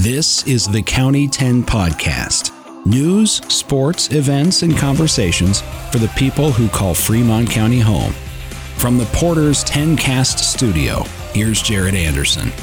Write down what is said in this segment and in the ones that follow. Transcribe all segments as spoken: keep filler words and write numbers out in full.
This is the County ten Podcast. News, sports, events, and conversations for the people who call Fremont County home. From the Porter's ten Cast studio, here's Jared Anderson.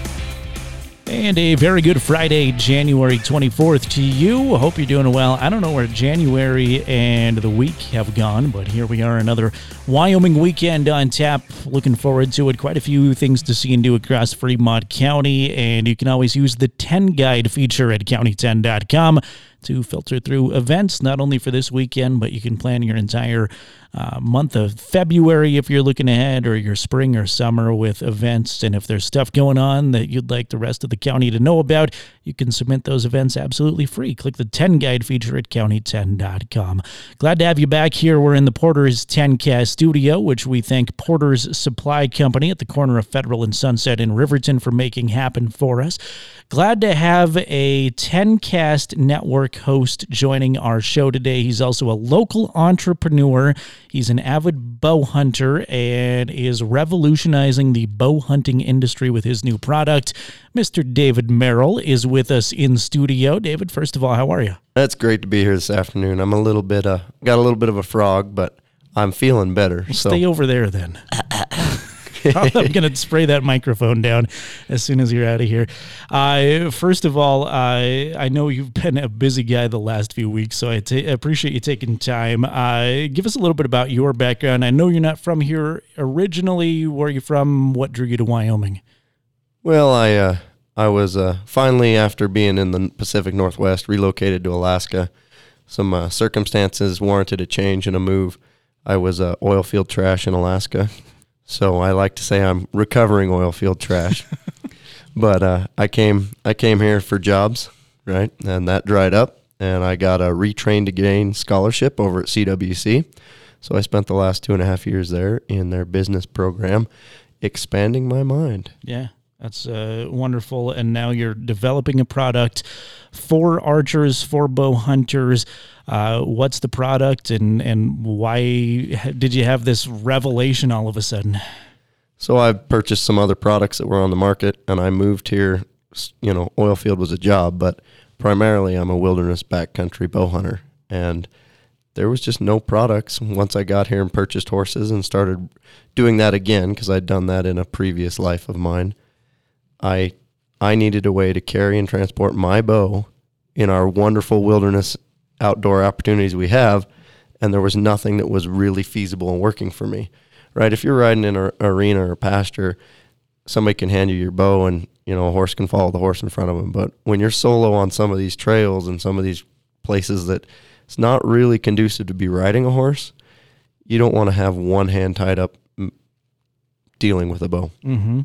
And a very good Friday, January twenty-fourth to you. Hope you're doing well. I don't know where January and the week have gone, but here we are, another Wyoming weekend on tap. Looking forward to it. Quite a few things to see and do across Fremont County, and you can always use the ten Guide feature at county ten dot com to filter through events, not only for this weekend, but you can plan your entire uh, month of February if you're looking ahead, or your spring or summer with events. And if there's stuff going on that you'd like the rest of the county to know about, you can submit those events absolutely free. Click the ten Guide feature at county ten dot com. Glad to have you back here. We're in the Porter's ten Cast studio, which we thank Porter's Supply Company at the corner of Federal and Sunset in Riverton for making happen for us. Glad to have a ten Cast Network host joining our show today. He's also a local entrepreneur. He's an avid bow hunter and is revolutionizing the bow hunting industry with his new product. Mister David Merrill is with us in studio. David, first of all, how are you? That's great to be here this afternoon. I'm a little bit, uh, got a little bit of a frog, but I'm feeling better. So. Stay over there then. I'm going to spray that microphone down as soon as you're out of here. Uh, first of all, uh, I know you've been a busy guy the last few weeks, so I ta- appreciate you taking time. Uh, give us a little bit about your background. I know you're not from here originally. Where are you from? What drew you to Wyoming? Well, I uh, I was uh, finally, after being in the Pacific Northwest, relocated to Alaska. Some uh, circumstances warranted a change and a move. I was uh, oil field trash in Alaska. So I like to say I'm recovering oil field trash, but uh, I came I came here for jobs, right? And that dried up, and I got a retrained again scholarship over at C W C. So I spent the last two and a half years there in their business program, expanding my mind. Yeah, that's uh, wonderful. And now you're developing a product for archers, for bow hunters. Uh, what's the product, and, and why did you have this revelation all of a sudden? So I've purchased some other products that were on the market, and I moved here. You know, oil field was a job, but primarily I'm a wilderness backcountry bow hunter, and there was just no products. Once I got here and purchased horses and started doing that again, because I'd done that in a previous life of mine, I I needed a way to carry and transport my bow in our wonderful wilderness outdoor opportunities we have, and there was nothing that was really feasible and working for me, right? If you're riding in an arena or a pasture, somebody can hand you your bow and, you know, a horse can follow the horse in front of them. But when you're solo on some of these trails and some of these places that it's not really conducive to be riding a horse, you don't want to have one hand tied up dealing with a bow. Mm-hmm.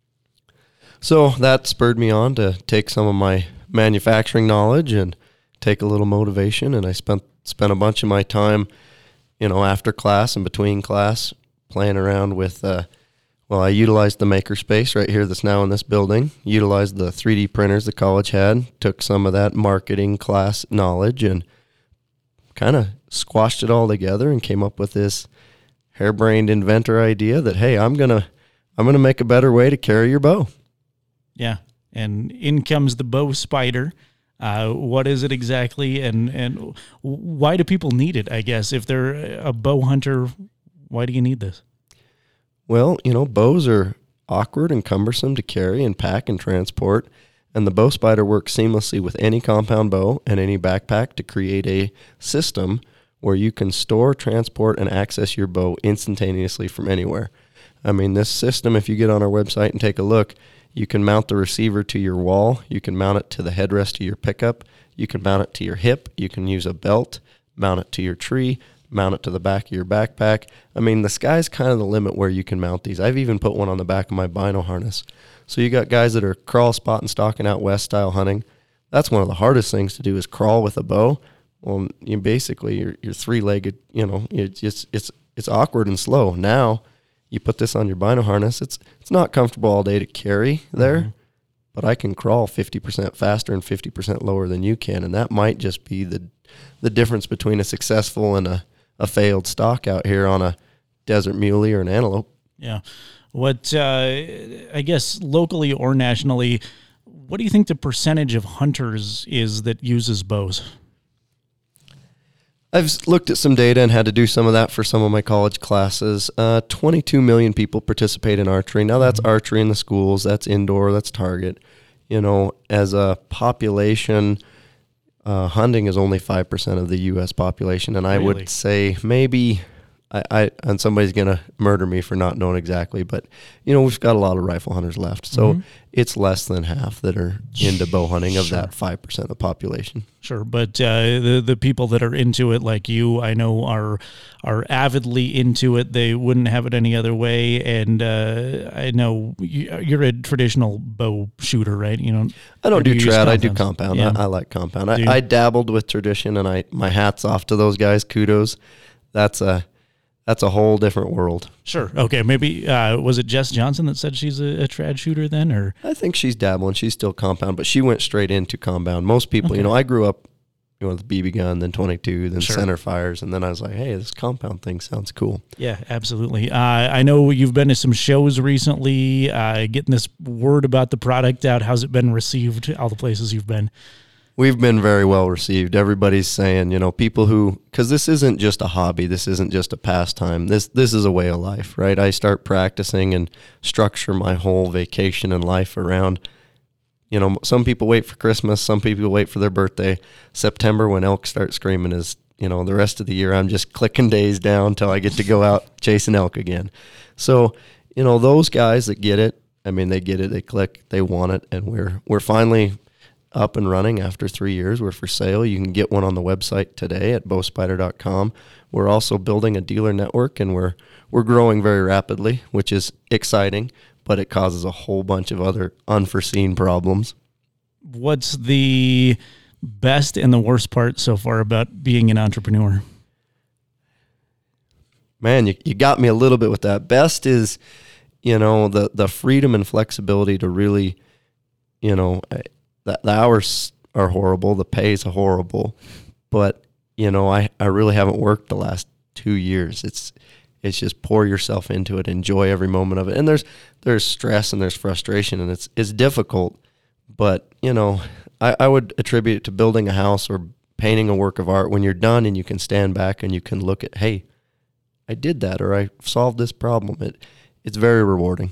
So that spurred me on to take some of my manufacturing knowledge and take a little motivation, and I spent spent a bunch of my time, you know, after class and between class playing around with, uh, well, I utilized the makerspace right here that's now in this building, utilized the three D printers the college had, took some of that marketing class knowledge and kind of squashed it all together and came up with this harebrained inventor idea that, hey, I'm going to I'm going to make a better way to carry your bow. Yeah, and in comes the bow spider. Uh, what is it exactly, and, and why do people need it, I guess? If they're a bow hunter, why do you need this? Well, you know, bows are awkward and cumbersome to carry and pack and transport, and the bow spider works seamlessly with any compound bow and any backpack to create a system where you can store, transport, and access your bow instantaneously from anywhere. I mean, this system, if you get on our website and take a look, you can mount the receiver to your wall. You can mount it to the headrest of your pickup. You can mount it to your hip. You can use a belt, mount it to your tree, mount it to the back of your backpack. I mean, the sky's kind of the limit where you can mount these. I've even put one on the back of my bino harness. So you got guys that are crawl, spot, and stalking out west style hunting. That's one of the hardest things to do is crawl with a bow. Well, you basically, you're, you're three-legged, you know, it's, it's, it's, it's awkward and slow. Now, you put this on your bino harness, it's it's not comfortable all day to carry there, mm-hmm. but I can crawl fifty percent faster and fifty percent lower than you can, and that might just be the the difference between a successful and a, a failed stock out here on a desert muley or an antelope. Yeah. What, uh, I guess, locally or nationally, What do you think the percentage of hunters is that uses bows? I've looked at some data and had to do some of that for some of my college classes. Uh, twenty-two million people participate in archery. Now that's mm-hmm. archery in the schools. That's indoor. That's target. You know, as a population, uh, hunting is only five percent of the U S population. And I really? would say maybe, I, I and somebody's going to murder me for not knowing exactly, but, you know, we've got a lot of rifle hunters left. So mm-hmm. it's less than half that are into bow hunting of sure. that five percent of the population. Sure, but uh, the the people that are into it, like you, I know are are avidly into it. They wouldn't have it any other way. And uh, I know you, you're a traditional bow shooter, right? You know, I don't do, do trad. I do compound. Yeah. I, I like compound. I, I dabbled with tradition, and I my hat's off to those guys. Kudos. That's a that's a whole different world. Sure. Okay. Maybe uh, was it Jess Johnson that said she's a, a trad shooter then, or I think she's dabbling. She's still compound, but she went straight into compound. Most people, okay. you know, I grew up you know, with B B gun, then twenty-two, then sure. center fires, and then I was like, hey, this compound thing sounds cool. Yeah, absolutely. Uh, I know you've been to some shows recently, uh, getting this word about the product out. How's it been received? All the places you've been. We've been very well received. Everybody's saying, you know, people who, because this isn't just a hobby, this isn't just a pastime, this this is a way of life, right? I start practicing and structure my whole vacation and life around, you know, some people wait for Christmas, some people wait for their birthday. September, when elk start screaming, is, you know, the rest of the year I'm just clicking days down until I get to go out chasing elk again. So, you know, those guys that get it, I mean, they get it, they click, they want it, and we're we're finally up and running after three years. We're for sale. You can get one on the website today at bow spider dot com. We're also building a dealer network, and we're we're growing very rapidly, which is exciting, but it causes a whole bunch of other unforeseen problems. What's the best and the worst part so far about being an entrepreneur? Man, you, you got me a little bit with that. Best is, you know, the, the freedom and flexibility to really, you know, The, the hours are horrible. The pay is horrible. But, you know, I, I really haven't worked the last two years. It's it's just pour yourself into it, enjoy every moment of it. And there's there's stress and there's frustration, and it's it's difficult. But, you know, I, I would attribute it to building a house or painting a work of art. When you're done and you can stand back and you can look at, hey, I did that, or I solved this problem. It It's very rewarding.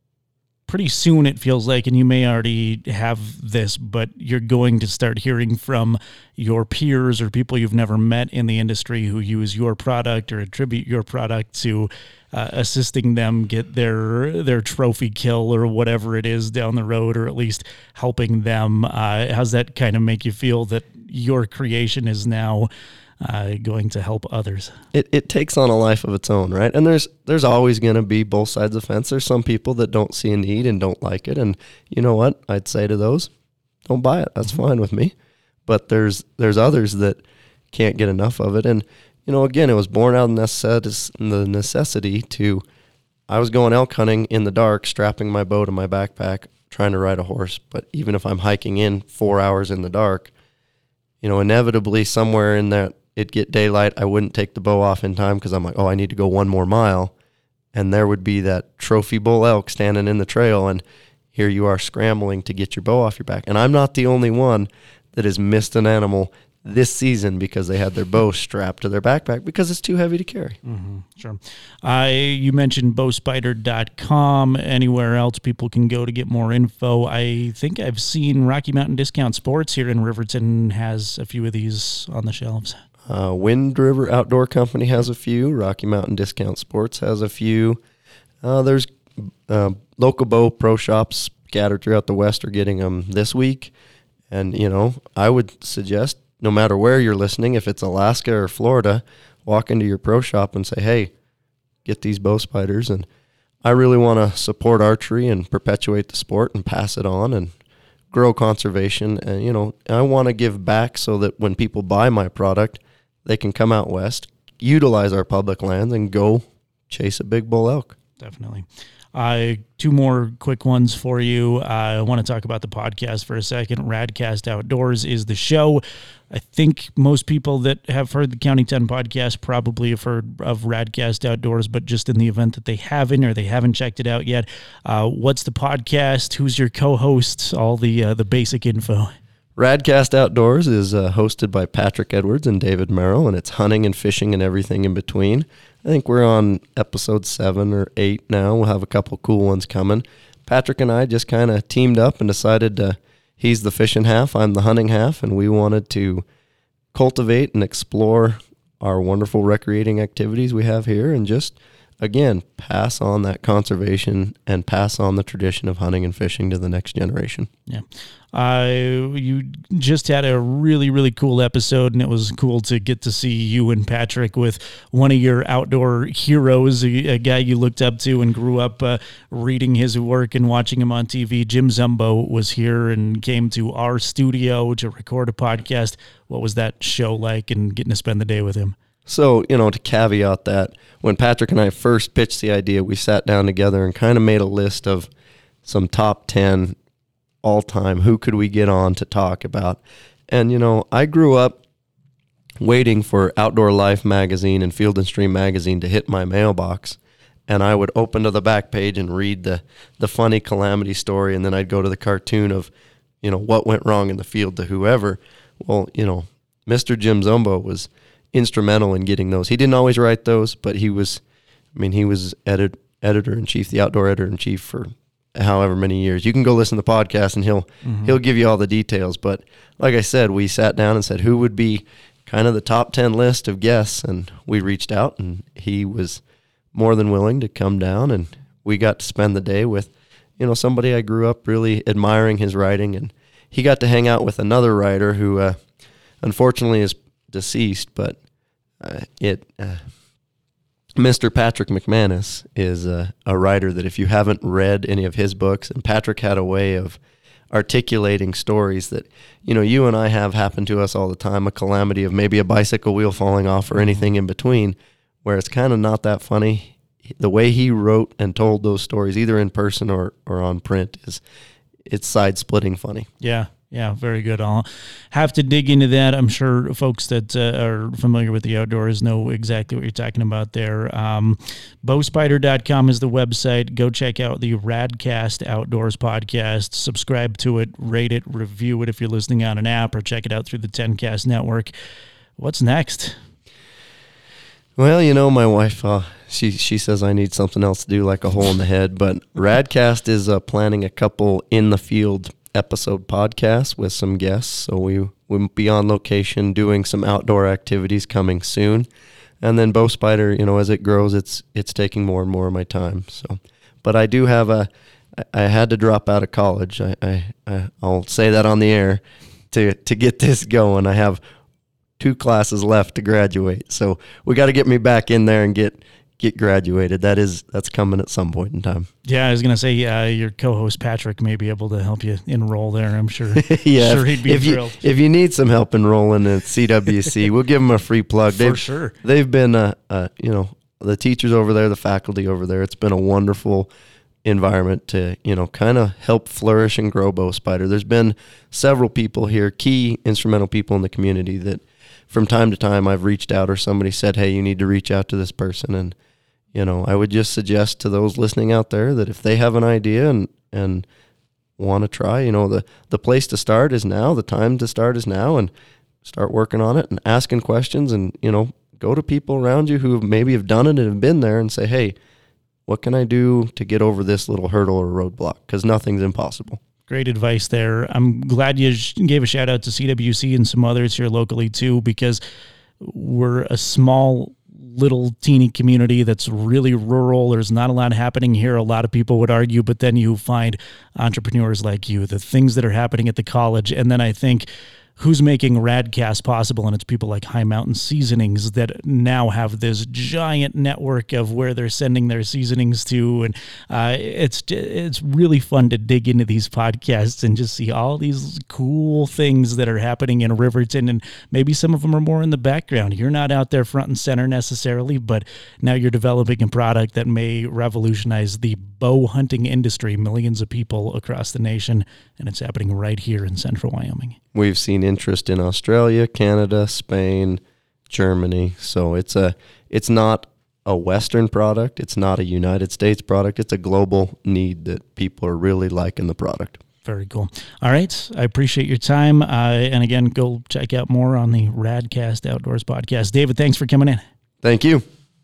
Pretty soon it feels like, and you may already have this, but you're going to start hearing from your peers or people you've never met in the industry who use your product or attribute your product to uh, assisting them get their their trophy kill or whatever it is down the road, or at least helping them. Uh, how's that kind of make you feel that your creation is now Uh, going to help others? It it takes on a life of its own, right? And there's there's always going to be both sides of the fence. There's some people that don't see a need and don't like it, and you know what? I'd say to those, don't buy it. That's mm-hmm. fine with me. But there's there's others that can't get enough of it, and you know, again, it was born out of necess- the necessity to. I was going elk hunting in the dark, strapping my bow to my backpack, trying to ride a horse. But even if I'm hiking in four hours in the dark, you know, inevitably somewhere in that. It'd get daylight, I wouldn't take the bow off in time because I'm like, oh, I need to go one more mile. And there would be that trophy bull elk standing in the trail, and here you are scrambling to get your bow off your back. And I'm not the only one that has missed an animal this season because they had their bow strapped to their backpack because it's too heavy to carry. Mm-hmm, sure. Uh, you mentioned bow spider dot com. Anywhere else people can go to get more info? I think I've seen Rocky Mountain Discount Sports here in Riverton has a few of these on the shelves. Uh, Wind River Outdoor Company has a few. Rocky Mountain Discount Sports has a few. Uh, there's uh, local bow pro shops scattered throughout the West are getting them this week. And, you know, I would suggest no matter where you're listening, if it's Alaska or Florida, walk into your pro shop and say, hey, get these bow spiders. And I really want to support archery and perpetuate the sport and pass it on and grow conservation. And, you know, I want to give back so that when people buy my product, they can come out west, utilize our public lands, and go chase a big bull elk. Definitely. Uh, two more quick ones for you. Uh, I want to talk about the podcast for a second. Radcast Outdoors is the show. I think most people that have heard the County ten podcast probably have heard of Radcast Outdoors, but just in the event that they haven't or they haven't checked it out yet, uh, what's the podcast? Who's your co-host? All the uh, the basic info. Radcast Outdoors is uh, hosted by Patrick Edwards and David Merrill, and it's hunting and fishing and everything in between. I think we're on episode seven or eight now. We'll have a couple cool ones coming. Patrick and I just kind of teamed up and decided to, he's the fishing half, I'm the hunting half, and we wanted to cultivate and explore our wonderful recreating activities we have here and just, again, pass on that conservation and pass on the tradition of hunting and fishing to the next generation. Yeah. Uh, you just had a really, really cool episode, and it was cool to get to see you and Patrick with one of your outdoor heroes, a, a guy you looked up to and grew up uh, reading his work and watching him on T V. Jim Zumbo was here and came to our studio to record a podcast. What was that show like and getting to spend the day with him? So, you know, to caveat that, when Patrick and I first pitched the idea, we sat down together and kind of made a list of some top ten all-time, who could we get on to talk about. And, you know, I grew up waiting for Outdoor Life magazine and Field and Stream magazine to hit my mailbox, and I would open to the back page and read the, the funny calamity story, and then I'd go to the cartoon of, you know, what went wrong in the field to whoever. Well, you know, Mister Jim Zumbo was instrumental in getting those. He didn't always write those, but he was, I mean, he was edit, editor-in-chief, the outdoor editor-in-chief for however many years. You can go listen to the podcast and he'll mm-hmm. he'll give you all the details. But like I said, we sat down and said who would be kind of the top ten list of guests, and we reached out, and he was more than willing to come down, and we got to spend the day with, you know, somebody I grew up really admiring his writing, and he got to hang out with another writer who uh, unfortunately is deceased, but uh, it uh, Mister Patrick McManus is a, a writer that if you haven't read any of his books, and Patrick had a way of articulating stories that, you know, you and I have happen to us all the time, a calamity of maybe a bicycle wheel falling off or anything in between, where it's kind of not that funny. The way he wrote and told those stories, either in person or, or on print, is it's side-splitting funny. Yeah. Yeah, very good. I'll have to dig into that. I'm sure folks that uh, are familiar with the outdoors know exactly what you're talking about there. Um, bow spider dot com is the website. Go check out the Radcast Outdoors podcast. Subscribe to it, rate it, review it if you're listening on an app, or check it out through the ten cast network. What's next? Well, you know, my wife, uh, she she says I need something else to do, like a hole in the head, but Radcast is uh, planning a couple in the field episode podcast with some guests, so we will be on location doing some outdoor activities coming soon. And then Bow Spider, you know, as it grows, it's it's taking more and more of my time. So, but I do have a, I had to drop out of college. I, I, I I'll say that on the air to to get this going. I have two classes left to graduate, so we got to get me back in there and get get graduated. That is, that's coming at some point in time. Yeah, I was going to say, uh, your co-host Patrick may be able to help you enroll there, I'm sure. yeah, sure he'd be if thrilled. You, if you need some help enrolling at C W C, we'll give them a free plug. For they've, sure. They've been, uh, uh, you know, the teachers over there, the faculty over there, it's been a wonderful environment to, you know, kind of help flourish and grow Bow Spider. There's been several people here, key instrumental people in the community that from time to time I've reached out, or somebody said, hey, you need to reach out to this person. And you know, I would just suggest to those listening out there that if they have an idea and, and want to try, you know, the, the place to start is now, the time to start is now, and start working on it and asking questions, and, you know, go to people around you who maybe have done it and have been there and say, hey, what can I do to get over this little hurdle or roadblock? Because nothing's impossible. Great advice there. I'm glad you gave a shout out to C W C and some others here locally too, because we're a small little teeny community that's really rural. There's not a lot happening here, a lot of people would argue, but then you find entrepreneurs like you, the things that are happening at the college. And then I think who's making Radcast possible, and it's people like High Mountain Seasonings that now have this giant network of where they're sending their seasonings to, and uh, it's it's really fun to dig into these podcasts and just see all these cool things that are happening in Riverton, and maybe some of them are more in the background. You're not out there front and center necessarily, but now you're developing a product that may revolutionize the bow hunting industry, millions of people across the nation, and it's happening right here in central Wyoming. We've seen interest in Australia, Canada, Spain, Germany. So it's a it's not a Western product. It's not a United States product. It's a global need that people are really liking the product. Very cool. All right. I appreciate your time. Uh, and again, go check out more on the Radcast Outdoors podcast. David, thanks for coming in. Thank you.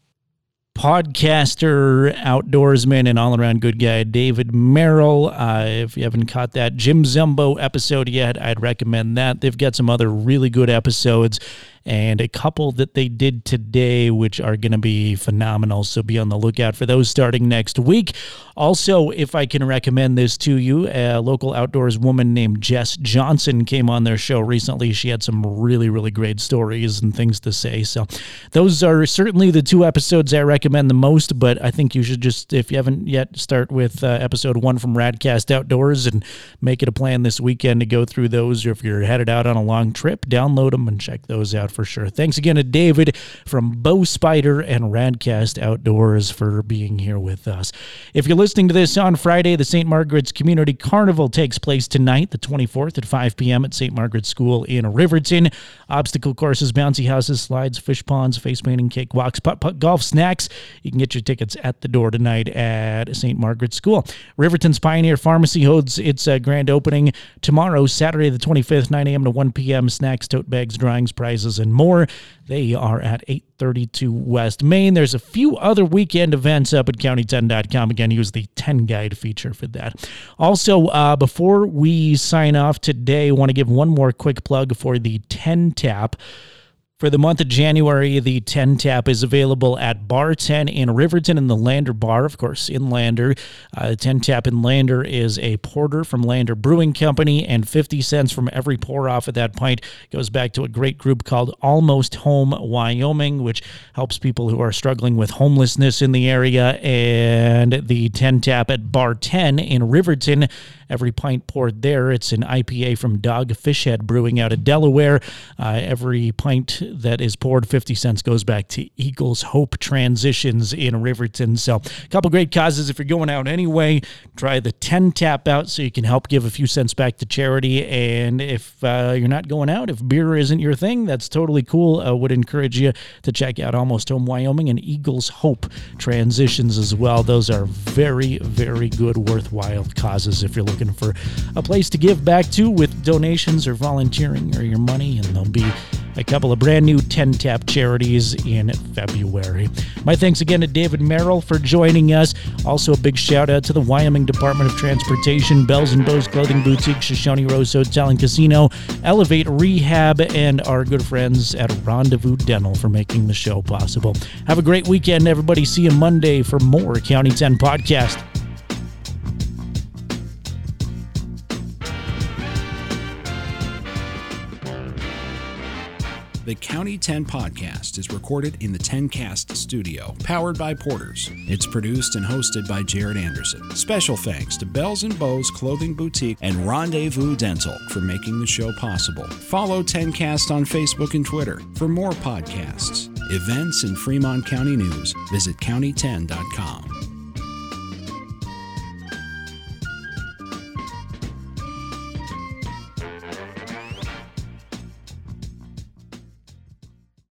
Podcaster, outdoorsman, and all-around good guy, David Merrill. Uh, if you haven't caught that Jim Zumbo episode yet, I'd recommend that. They've got some other really good episodes, and a couple that they did today, which are going to be phenomenal. So be on the lookout for those starting next week. Also, if I can recommend this to you, a local outdoors woman named Jess Johnson came on their show recently. She had some really, really great stories and things to say. So those are certainly the two episodes I recommend the most, but I think you should just, if you haven't yet, start with uh, episode one from Radcast Outdoors and make it a plan this weekend to go through those. Or if you're headed out on a long trip, download them and check those out for sure. Thanks again to David from Bow Spider and Radcast Outdoors for being here with us. If you're listening to this on Friday, the Saint Margaret's Community Carnival takes place tonight, the twenty-fourth at five p.m. at Saint Margaret's School in Riverton. Obstacle courses, bouncy houses, slides, fish ponds, face painting, cakewalks, putt-putt, golf, snacks. You can get your tickets at the door tonight at Saint Margaret's School. Riverton's Pioneer Pharmacy holds its uh, grand opening tomorrow, Saturday the twenty-fifth, nine a.m. to one p.m. Snacks, tote bags, drawings, prizes, and more. They are at eight thirty-two West Main. There's a few other weekend events up at county ten dot com. Again, use the ten guide feature for that. Also, uh, before we sign off today, I want to give one more quick plug for the ten tap. For the month of January, the ten tap is available at Bar ten in Riverton and the Lander Bar, of course, in Lander. Uh, ten tap in Lander is a porter from Lander Brewing Company, and fifty cents from every pour off of that pint goes back to a great group called Almost Home Wyoming, which helps people who are struggling with homelessness in the area. And the ten tap at Bar ten in Riverton, every pint poured there. It's an I P A from Dogfish Head Brewing out of Delaware. Uh, every pint that is poured, fifty cents, goes back to Eagles Hope Transitions in Riverton. So a couple great causes. If you're going out anyway, try the ten tap out so you can help give a few cents back to charity. And if uh, you're not going out, if beer isn't your thing, that's totally cool. I would encourage you to check out Almost Home Wyoming and Eagles Hope Transitions as well. Those are very, very good, worthwhile causes if you're looking for a place to give back to with donations or volunteering or your money, and there'll be a couple of brand new ten tap charities in February. My thanks again to David Merrill for joining us. Also a big shout out to the Wyoming Department of Transportation, Bells and Bows Clothing Boutique, Shoshone Rose Hotel and Casino, Elevate Rehab, and our good friends at Rendezvous Dental for making the show possible. Have a great weekend, everybody. See you Monday for more County ten Podcast. The County ten Podcast is recorded in the ten cast studio, powered by Porters. It's produced and hosted by Jared Anderson. Special thanks to Bells and Bows Clothing Boutique and Rendezvous Dental for making the show possible. Follow ten cast on Facebook and Twitter. For more podcasts, events, and Fremont County news, visit county ten dot com.